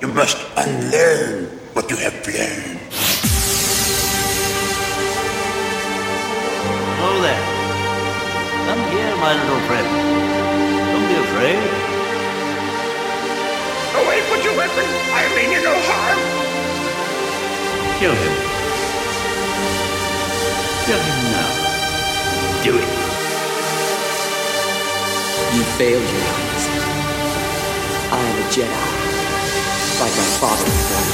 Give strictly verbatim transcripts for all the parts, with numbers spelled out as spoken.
You must unlearn what you have learned. Hello there. Come here, my little friend. Don't be afraid. Away with your weapon. I mean you no harm. Kill him. Kill him now. Do it. You failed, Your Highness. I am a Jedi, like my father before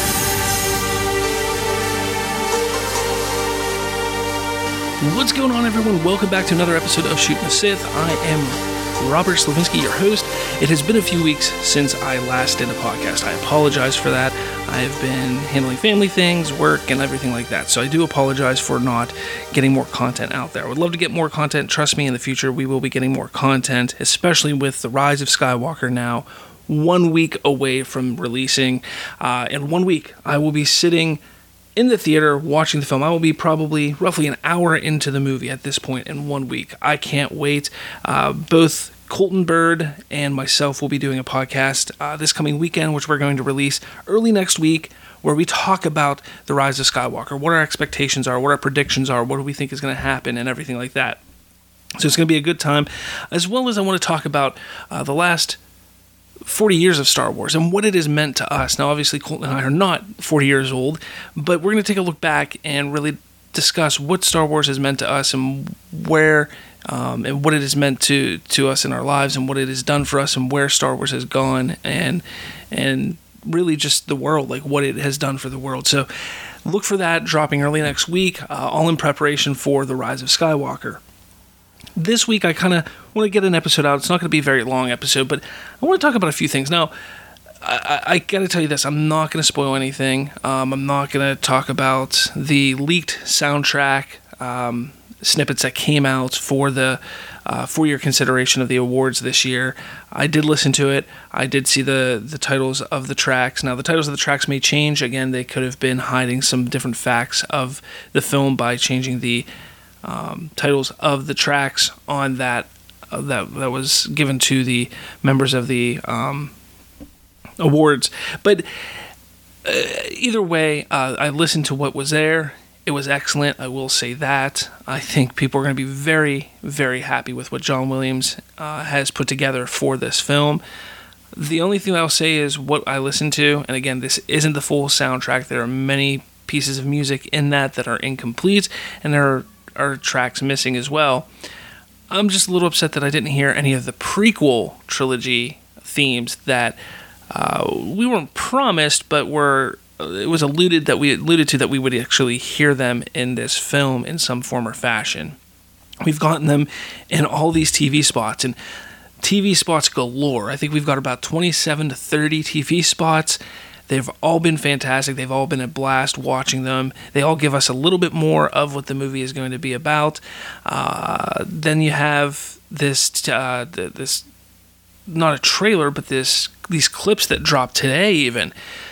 me. What's going on, everyone? Welcome back to another episode of Shooting the Sith. I am Robert Slavinsky, your host. It has been a few weeks since I last did a podcast. I apologize for that. I've been handling family things, work, and everything like that. So I do apologize for not getting more content out there. I would love to get more content. Trust me, in the future, we will be getting more content, especially with The Rise of Skywalker now one week away from releasing. Uh, in one week, I will be sitting in the theater watching the film. I will be probably roughly an hour into the movie at this point in one week. I can't wait. Uh, both Colton Bird and myself will be doing a podcast uh, this coming weekend, which we're going to release early next week, where we talk about The Rise of Skywalker, what our expectations are, what our predictions are, what do we think is going to happen, and everything like that. So it's going to be a good time, as well as I want to talk about uh, the last forty years of Star Wars and what it has meant to us. Now, obviously, Colton and I are not forty years old, but we're going to take a look back and really discuss what Star Wars has meant to us and where um, and what it has meant to, to us in our lives and what it has done for us and where Star Wars has gone and and really just the world, like what it has done for the world. So look for that dropping early next week, uh, all in preparation for The Rise of Skywalker. This week, I kind of want to get an episode out. It's not going to be a very long episode, but I want to talk about a few things. Now, I, I, I got to tell you this. I'm not going to spoil anything. Um, I'm not going to talk about the leaked soundtrack um, snippets that came out for the uh, for your consideration of the awards this year. I did listen to it. I did see the, the titles of the tracks. Now, the titles of the tracks may change. Again, they could have been hiding some different facts of the film by changing the Um, titles of the tracks on that uh, that that was given to the members of the um, awards. But uh, either way, uh, I listened to what was there. It was excellent. I will say that. I think people are going to be very, very happy with what John Williams uh, has put together for this film. The only thing I'll say is what I listened to, and again, this isn't the full soundtrack. There are many pieces of music in that that are incomplete, and there are are tracks missing as well. I'm just a little upset that I didn't hear any of the prequel trilogy themes that uh, we weren't promised, but were it was alluded that we alluded to that we would actually hear them in this film in some form or fashion. We've gotten them in all these T V spots, and T V spots galore. I think we've got about twenty-seven to thirty T V spots. They've all been fantastic. They've all been a blast watching them. They all give us a little bit more of what the movie is going to be about. Uh, then you have this, uh, this not a trailer, but this these clips that dropped today even.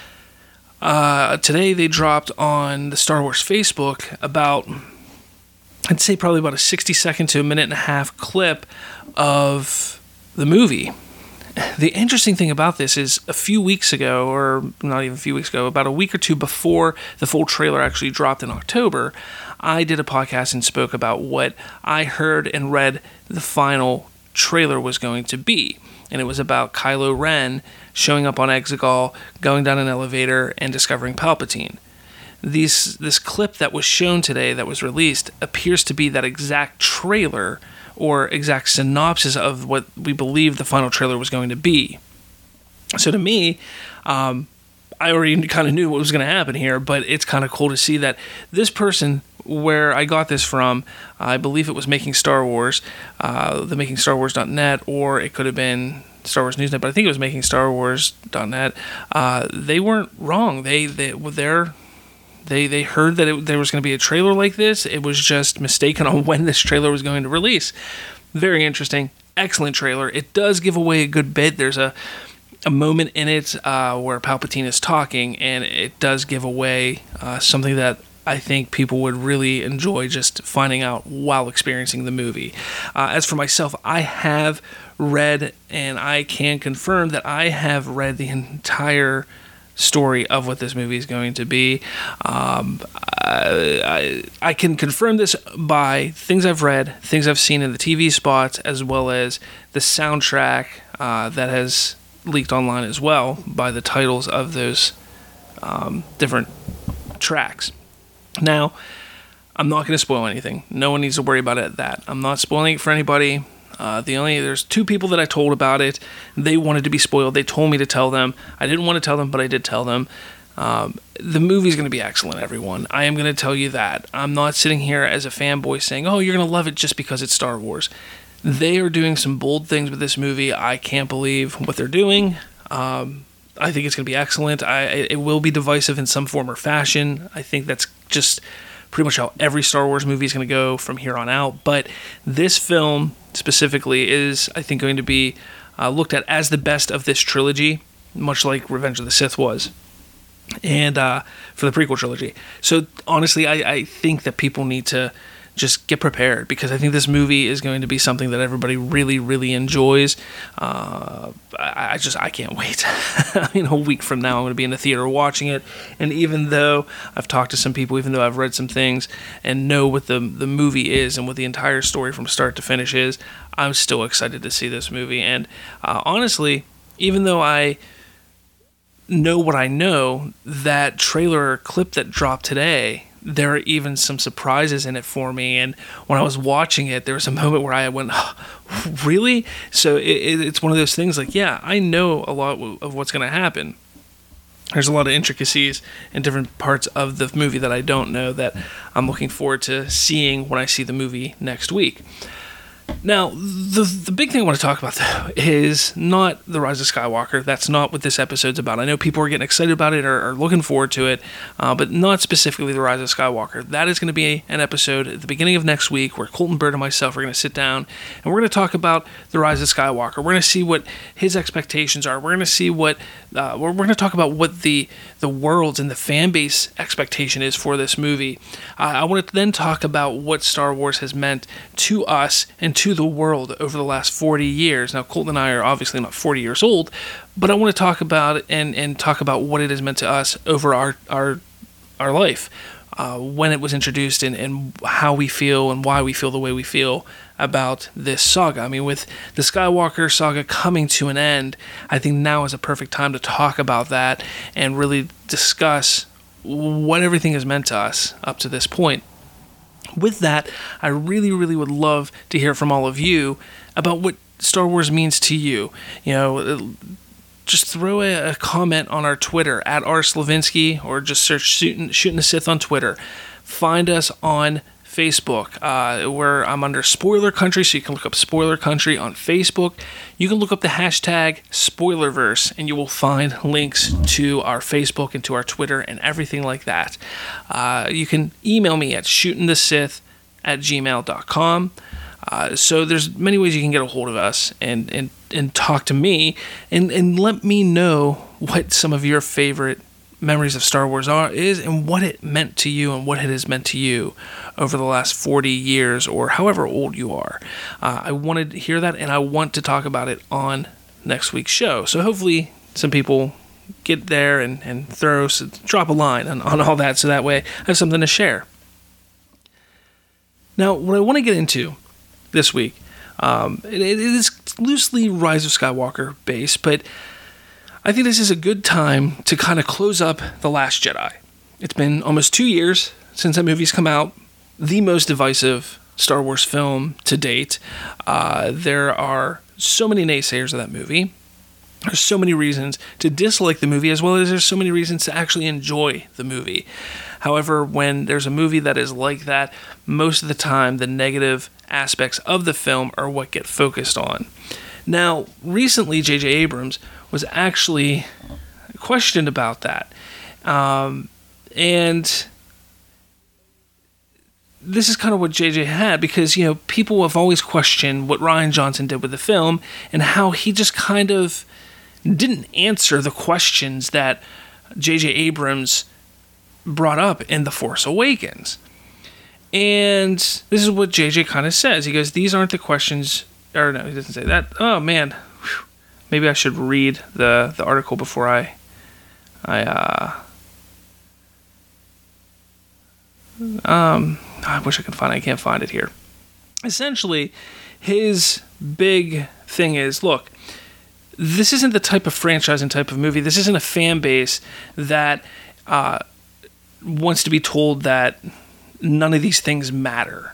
Uh, today they dropped on the Star Wars Facebook about, I'd say probably about a sixty second to a minute and a half clip of the movie. The interesting thing about this is a few weeks ago, or not even a few weeks ago, about a week or two before the full trailer actually dropped in October, I did a podcast and spoke about what I heard and read the final trailer was going to be. And it was about Kylo Ren showing up on Exegol, going down an elevator, and discovering Palpatine. These, this clip that was shown today, that was released, appears to be that exact trailer or exact synopsis of what we believe the final trailer was going to be. So to me, um, I already kind of knew what was going to happen here, but it's kind of cool to see that this person, where I got this from, I believe it was Making Star Wars, uh, the making star wars dot net, or it could have been Star Wars Newsnet, but I think it was making star wars dot net. Uh, they weren't wrong. They, they, they're... They they heard that it, there was going to be a trailer like this. It was just mistaken on when this trailer was going to release. Very interesting. Excellent trailer. It does give away a good bit. There's a, a moment in it uh, where Palpatine is talking, and it does give away uh, something that I think people would really enjoy just finding out while experiencing the movie. Uh, as for myself, I have read, and I can confirm that I have read the entire story of what this movie is going to be. Um, I, I, I can confirm this by things I've read, things I've seen in the T V spots, as well as the soundtrack uh, that has leaked online as well by the titles of those um, different tracks. Now, I'm not going to spoil anything. No one needs to worry about it. That I'm not spoiling it for anybody. Uh, the only there's two people that I told about it. They wanted to be spoiled. They told me to tell them. I didn't want to tell them, but I did tell them. Um, the movie's going to be excellent, everyone. I am going to tell you that. I'm not sitting here as a fanboy saying, "Oh, you're going to love it just because it's Star Wars." They are doing some bold things with this movie. I can't believe what they're doing. Um, I think it's going to be excellent. I it will be divisive in some form or fashion. I think that's just pretty much how every Star Wars movie is going to go from here on out. But this film specifically is, I think, going to be uh, looked at as the best of this trilogy, much like Revenge of the Sith was, and uh, for the prequel trilogy. So honestly, I, I think that people need to just get prepared, because I think this movie is going to be something that everybody really, really enjoys. Uh, I, I just, I can't wait. I mean, a week from now, I'm going to be in the theater watching it, and even though I've talked to some people, even though I've read some things, and know what the, the movie is, and what the entire story from start to finish is, I'm still excited to see this movie. And uh, honestly, even though I know what I know, that trailer clip that dropped today, there are even some surprises in it for me. And when I was watching it, there was a moment where I went, oh, really? So it, it, it's one of those things like, yeah, I know a lot of what's going to happen. There's a lot of intricacies in different parts of the movie that I don't know, that I'm looking forward to seeing when I see the movie next week. Now, the the big thing I want to talk about, though, is not The Rise of Skywalker. That's not what this episode's about. I know people are getting excited about it or are looking forward to it, uh, but not specifically The Rise of Skywalker. That is going to be an episode at the beginning of next week where Colton Bird and myself are going to sit down and we're going to talk about The Rise of Skywalker. We're going to see what his expectations are. We're going to see what, uh, we're, we're going to talk about what the, the world's and the fan base expectation is for this movie. Uh, I want to then talk about what Star Wars has meant to us and to the world over the last forty years. Now, Colton and I are obviously not forty years old, but I want to talk about it and, and talk about what it has meant to us over our our our life, uh, when it was introduced, and, and how we feel and why we feel the way we feel about this saga. I mean, with the Skywalker saga coming to an end, I think now is a perfect time to talk about that and really discuss what everything has meant to us up to this point. With that, I really, really would love to hear from all of you about what Star Wars means to you. You know, just throw a, a comment on our Twitter, at R. Slavinsky, or just search Shooting, Shooting the Sith on Twitter. Find us on Facebook, uh, where I'm under Spoiler Country, so you can look up Spoiler Country on Facebook. You can look up the hashtag Spoilerverse, and you will find links to our Facebook and to our Twitter and everything like that. Uh, you can email me at shootingthesith at gmail dot com. Uh, so there's many ways you can get a hold of us and, and, and talk to me, and, and let me know what some of your favorite memories of Star Wars are is, and what it meant to you and what it has meant to you over the last forty years or however old you are. Uh, I wanted to hear that, and I want to talk about it on next week's show. So hopefully some people get there and, and throw, so drop a line on, on all that, so that way I have something to share. Now, what I want to get into this week, um, it, it is loosely Rise of Skywalker based, but I think this is a good time to kind of close up The Last Jedi. It's been almost two years since that movie's come out. The most divisive Star Wars film to date. Uh, there are so many naysayers of that movie. There's so many reasons to dislike the movie, as well as there's so many reasons to actually enjoy the movie. However, when there's a movie that is like that, most of the time the negative aspects of the film are what get focused on. Now, recently J J Abrams was actually questioned about that. Um, and this is kind of what J J had, because, you know, people have always questioned what Rian Johnson did with the film and how he just kind of didn't answer the questions that J J Abrams brought up in The Force Awakens. And this is what J J kind of says. He goes, these aren't the questions, or no, he doesn't say that. Oh, man. Maybe I should read the, the article before I I, uh... Um, I wish I could find it. I can't find it here. Essentially, his big thing is, look, this isn't the type of franchise and type of movie. This isn't a fan base that uh, wants to be told that none of these things matter.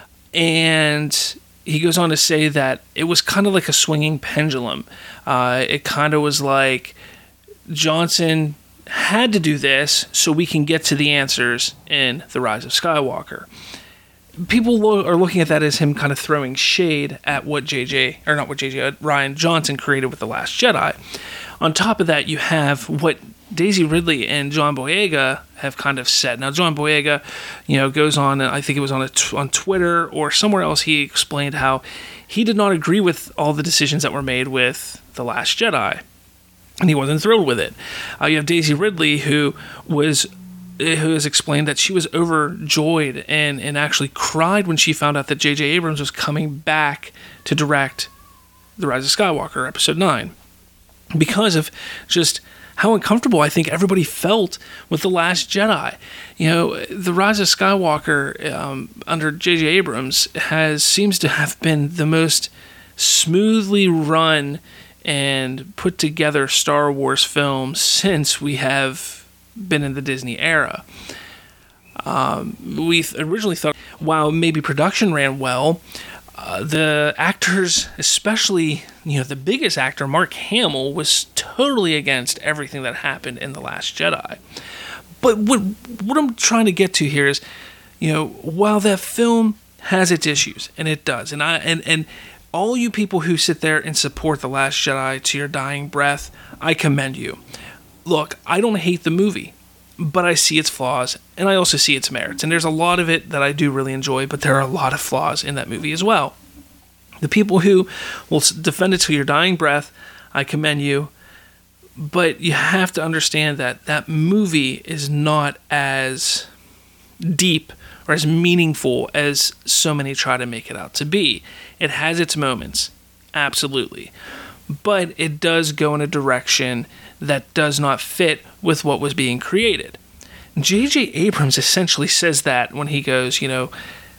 And he goes on to say that it was kind of like a swinging pendulum. Uh, it kind of was like Johnson had to do this so we can get to the answers in The Rise of Skywalker. People lo- are looking at that as him kind of throwing shade at what J J, or not what J J, uh, Rian Johnson created with The Last Jedi. On top of that, you have what Daisy Ridley and John Boyega have kind of said. Now, John Boyega, you know, goes on, and I think it was on a t- on Twitter or somewhere else, he explained how he did not agree with all the decisions that were made with The Last Jedi. And he wasn't thrilled with it. Uh, you have Daisy Ridley, who was who has explained that she was overjoyed and, and actually cried when she found out that J J Abrams was coming back to direct The Rise of Skywalker, Episode nine. Because of just how uncomfortable I think everybody felt with The Last Jedi. You know, The Rise of Skywalker um, under J J Abrams has seems to have been the most smoothly run and put together Star Wars film since we have been in the Disney era. Um, we th- originally thought, while maybe production ran well, uh, the actors, especially, you know, the biggest actor, Mark Hamill, was totally against everything that happened in The Last Jedi. But what what I'm trying to get to here is, you know, while that film has its issues, and it does, and I and and all you people who sit there and support The Last Jedi to your dying breath, I commend you. Look, I don't hate the movie, but I see its flaws, and I also see its merits. And there's a lot of it that I do really enjoy, but there are a lot of flaws in that movie as well. The people who will defend it to your dying breath, I commend you, but you have to understand that that movie is not as deep or as meaningful as so many try to make it out to be. It has its moments, absolutely. But it does go in a direction that does not fit with what was being created. J J Abrams essentially says that when he goes, you know,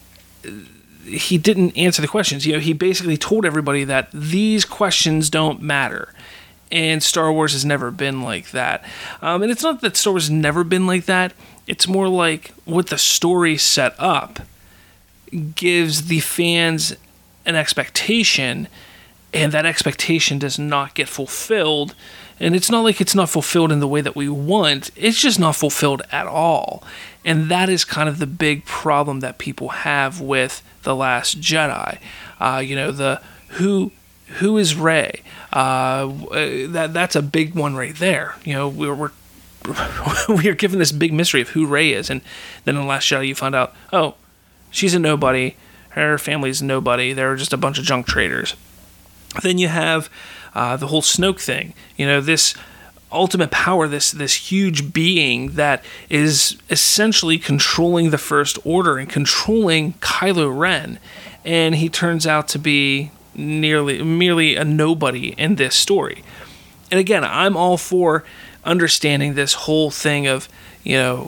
he didn't answer the questions. You know, he basically told everybody that these questions don't matter. And Star Wars has never been like that. Um, and it's not that Star Wars has never been like that. It's more like what the story set up gives the fans an expectation, and that expectation does not get fulfilled. And it's not like it's not fulfilled in the way that we want. It's just not fulfilled at all. And that is kind of the big problem that people have with The Last Jedi. Uh, you know, the who who is Rey? Uh, that that's a big one right there. You know, we're we're we are given this big mystery of who Rey is, and then in The Last Jedi you find out, oh, she's a nobody. Her family's nobody. They're just a bunch of junk traders. Then you have uh, the whole Snoke thing. You know, this ultimate power, this this huge being that is essentially controlling the First Order and controlling Kylo Ren, and he turns out to be nearly merely a nobody in this story. And again, I'm all for understanding this whole thing of, you know,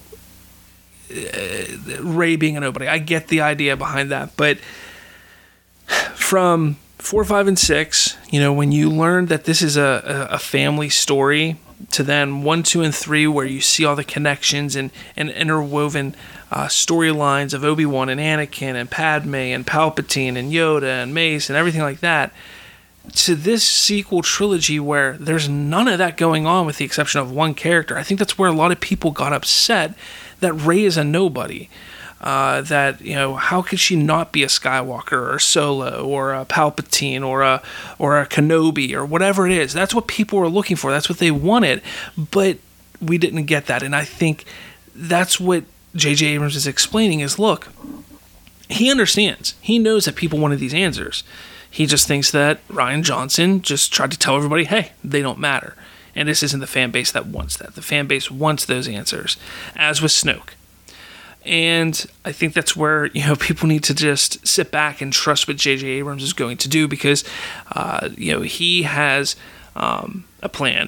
uh, Rey being a nobody. I get the idea behind that, but from four, five, and six, you know, when you learn that this is a, a family story, to then one, two, and three, where you see all the connections and, and interwoven uh, storylines of Obi-Wan and Anakin and Padme and Palpatine and Yoda and Mace and everything like that, to this sequel trilogy where there's none of that going on with the exception of one character. I think that's where a lot of people got upset that Rey is a nobody. Uh, that, you know, how could she not be a Skywalker or Solo or a Palpatine or a or a Kenobi or whatever it is? That's what people were looking for. That's what they wanted, but we didn't get that. And I think that's what J J Abrams is explaining is, look, he understands. He knows that people wanted these answers. He just thinks that Rian Johnson just tried to tell everybody, hey, they don't matter. And this isn't the fan base that wants that. The fan base wants those answers, as with Snoke. And I think that's where, you know, people need to just sit back and trust what J J Abrams is going to do, because, uh, you know, he has um, a plan,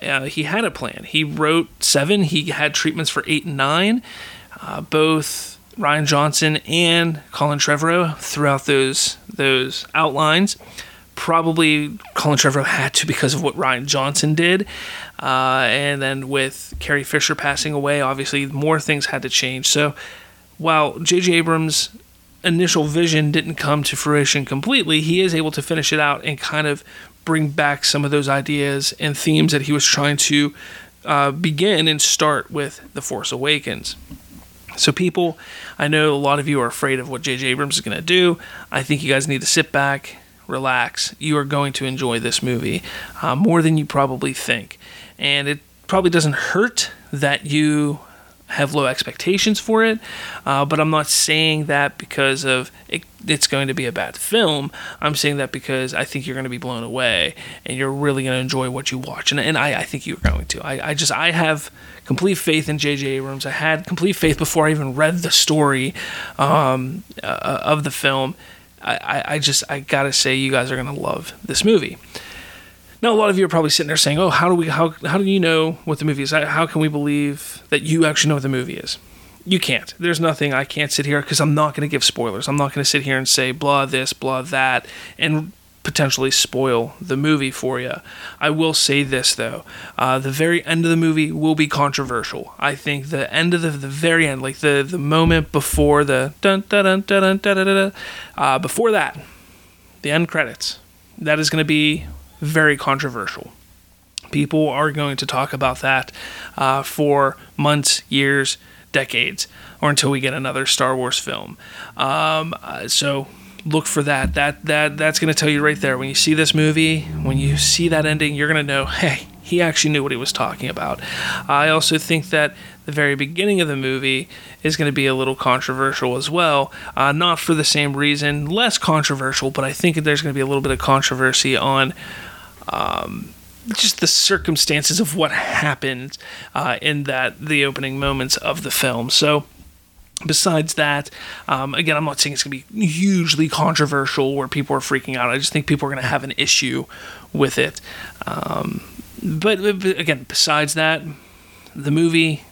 Uh, he had a plan. He wrote seven. He had treatments for eight and nine. Uh, both Rian Johnson and Colin Trevorrow throughout those those outlines. Probably Colin Trevorrow had to because of what Rian Johnson did. Uh, and then with Carrie Fisher passing away, obviously more things had to change. So while J J Abrams' initial vision didn't come to fruition completely, he is able to finish it out and kind of bring back some of those ideas and themes that he was trying to uh, begin and start with The Force Awakens. So people, I know a lot of you are afraid of what J J Abrams is going to do. I think you guys need to sit back, relax. You are going to enjoy this movie uh, more than you probably think. And it probably doesn't hurt that you have low expectations for it, uh, but I'm not saying that because of it, it's going to be a bad film. I'm saying that because I think you're going to be blown away and you're really going to enjoy what you watch, and, and I, I think you're going to. I, I just I have complete faith in J J Abrams. I had complete faith before I even read the story um, uh, of the film. I, I, I just I gotta say you guys are going to love this movie. Now, a lot of you are probably sitting there saying, "Oh, how do we? How how do you know what the movie is? How can we believe that you actually know what the movie is?" You can't. There's nothing. I can't sit here because I'm not going to give spoilers. I'm not going to sit here and say blah this, blah that, and potentially spoil the movie for you. I will say this though: uh, the very end of the movie will be controversial. I think the end of the the very end, like the the moment before the dun dun dun dun dun dun dun, uh, before that, the end credits, that is going to be very controversial. People are going to talk about that uh, for months, years, decades, or until we get another Star Wars film. Um, uh, so look for that. That that that's going to tell you right there. When you see this movie, when you see that ending, you're going to know, hey, he actually knew what he was talking about. I also think that the very beginning of the movie is going to be a little controversial as well. Uh, not for the same reason, less controversial, but I think there's going to be a little bit of controversy on Um, just the circumstances of what happened uh, in that the opening moments of the film. So besides that, um, again, I'm not saying it's going to be hugely controversial where people are freaking out. I just think people are going to have an issue with it. Um, but, but again, besides that, the movie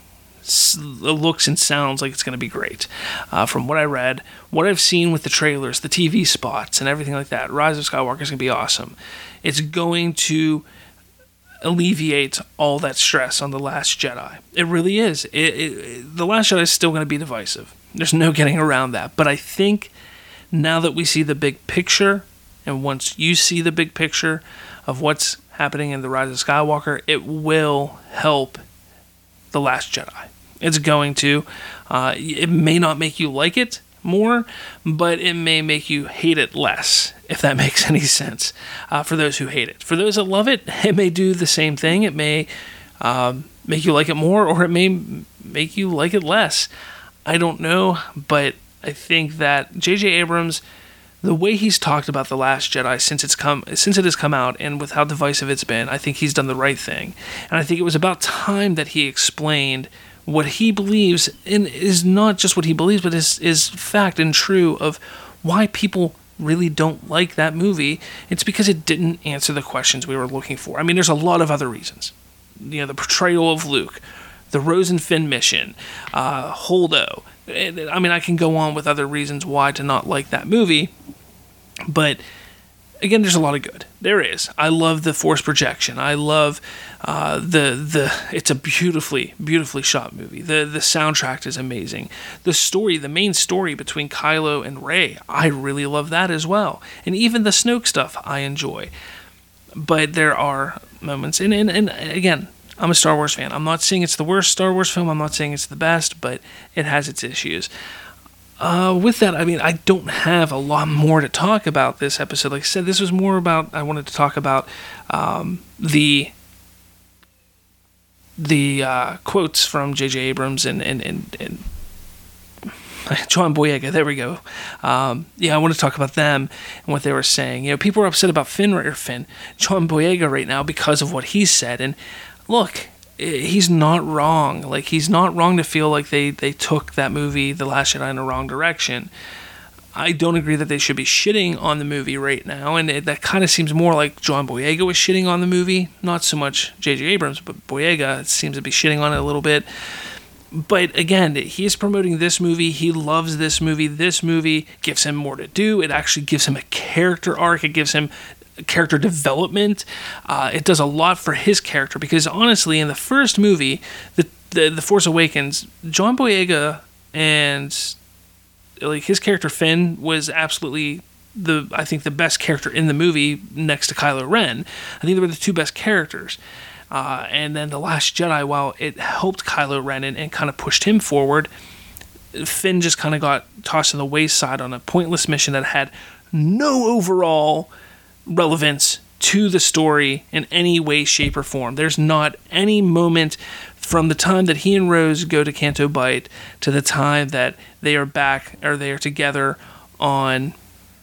looks and sounds like it's going to be great. Uh, from what I read, what I've seen with the trailers, the T V spots, and everything like that, Rise of Skywalker is going to be awesome. It's going to alleviate all that stress on The Last Jedi. It really is. It, it, the Last Jedi is still going to be divisive. There's no getting around that. But I think now that we see the big picture, and once you see the big picture of what's happening in The Rise of Skywalker, it will help The Last Jedi. It's going to. Uh, it may not make you like it more, but it may make you hate it less, if that makes any sense, uh, for those who hate it. For those that love it, it may do the same thing. It may um, make you like it more, or it may make you like it less. I don't know, but I think that J J Abrams, the way he's talked about The Last Jedi since it's come, since it has come out, and with how divisive it's been, I think he's done the right thing. And I think it was about time that he explained what he believes, and is not just what he believes, but is is fact and true of why people really don't like that movie. It's because it didn't answer the questions we were looking for. I mean, there's a lot of other reasons. You know, the portrayal of Luke, the Rose and Finn mission, uh, Holdo. I mean, I can go on with other reasons why to not like that movie, but again, there's a lot of good. There is. I love the Force projection. I love uh, the the. It's a beautifully, beautifully shot movie. The the soundtrack is amazing. The story, the main story between Kylo and Rey, I really love that as well. And even the Snoke stuff, I enjoy. But there are moments, and and, and again, I'm a Star Wars fan. I'm not saying it's the worst Star Wars film. I'm not saying it's the best, but it has its issues. Uh, with that, I mean, I don't have a lot more to talk about this episode. Like I said, this was more about, I wanted to talk about um, the the uh, quotes from J J Abrams and, and, and, and John Boyega. There we go. Um, yeah, I want to talk about them and what they were saying. You know, people are upset about Finn, or Finn, John Boyega right now because of what he said. And look, he's not wrong. Like, he's not wrong to feel like they, they took that movie, The Last Jedi, in the wrong direction. I don't agree that they should be shitting on the movie right now, and it, that kind of seems more like John Boyega was shitting on the movie, not so much J J Abrams, but Boyega seems to be shitting on it a little bit. But again, he's promoting this movie, he loves this movie, this movie gives him more to do, it actually gives him a character arc, it gives him character development, uh, it does a lot for his character, because honestly, in the first movie, the, the, the Force Awakens, John Boyega and like his character Finn was absolutely the I think the best character in the movie next to Kylo Ren. I think they were the two best characters. Uh, and then The Last Jedi, while it helped Kylo Ren and, and kind of pushed him forward, Finn just kind of got tossed to the wayside on a pointless mission that had no overall relevance to the story in any way, shape, or form. There's not any moment from the time that he and Rose go to Canto Bight to the time that they are back, or they are together on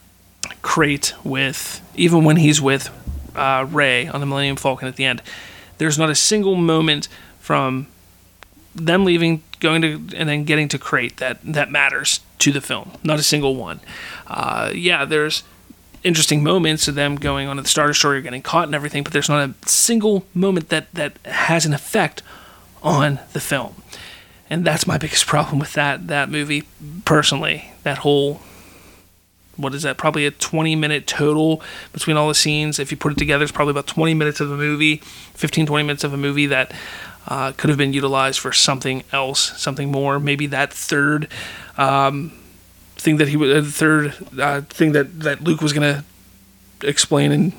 Crate with, even when he's with uh, Rey on the Millennium Falcon at the end, there's not a single moment from them leaving, going to, and then getting to Crate that, that matters to the film. Not a single one. Uh, yeah, there's interesting moments of them going on the Star Destroyer, getting caught and everything, but there's not a single moment that, that has an effect on the film. And that's my biggest problem with that that movie, personally. That whole, what is that, probably a twenty minute total between all the scenes. If you put it together, it's probably about twenty minutes of a movie, fifteen, twenty minutes of a movie that uh, could have been utilized for something else, something more. Maybe that third um, thing that he would, uh, third uh, thing that, that Luke was going to explain and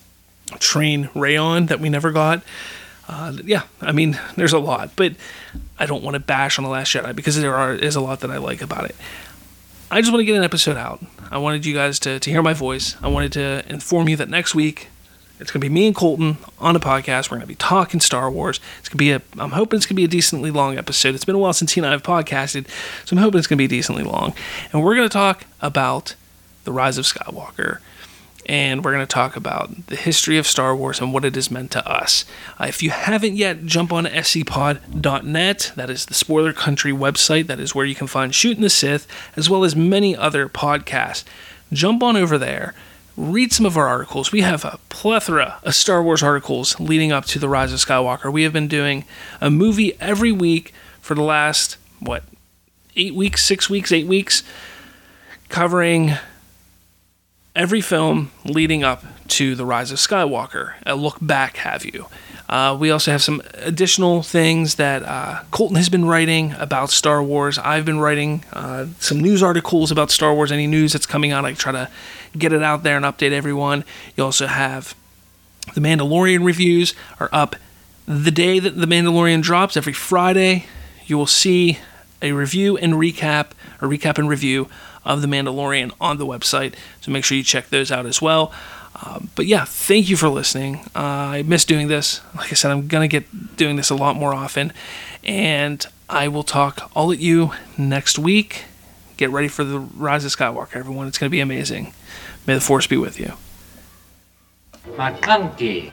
train Rey on that we never got. Uh, yeah, I mean, there's a lot, but I don't want to bash on The Last Jedi because there are is a lot that I like about it. I just want to get an episode out. I wanted you guys to, to hear my voice. I wanted to inform you that next week it's going to be me and Colton on a podcast. We're going to be talking Star Wars. It's going to be a, I'm hoping it's going to be a decently long episode. It's been a while since he and I have podcasted, so I'm hoping it's going to be decently long. And we're going to talk about The Rise of Skywalker. And we're going to talk about the history of Star Wars and what it has meant to us. Uh, if you haven't yet, jump on S C pod dot net. That is the Spoiler Country website. That is where you can find Shooting the Sith, as well as many other podcasts. Jump on over there. Read some of our articles. We have a plethora of Star Wars articles leading up to The Rise of Skywalker. We have been doing a movie every week for the last, what, eight weeks, six weeks, eight weeks, covering every film leading up to The Rise of Skywalker. A look back, have you. Uh, we also have some additional things that uh, Colton has been writing about Star Wars. I've been writing uh, some news articles about Star Wars. Any news that's coming out, I try to get it out there and update everyone. You also have the Mandalorian reviews are up the day that the Mandalorian drops. Every Friday, you will see a review and recap, or recap and review of The Mandalorian on the website, so make sure you check those out as well. Um, but yeah, thank you for listening. Uh, I miss doing this. Like I said, I'm going to get doing this a lot more often, and I will talk all at you next week. Get ready for The Rise of Skywalker, everyone. It's going to be amazing. May the Force be with you. McClunky.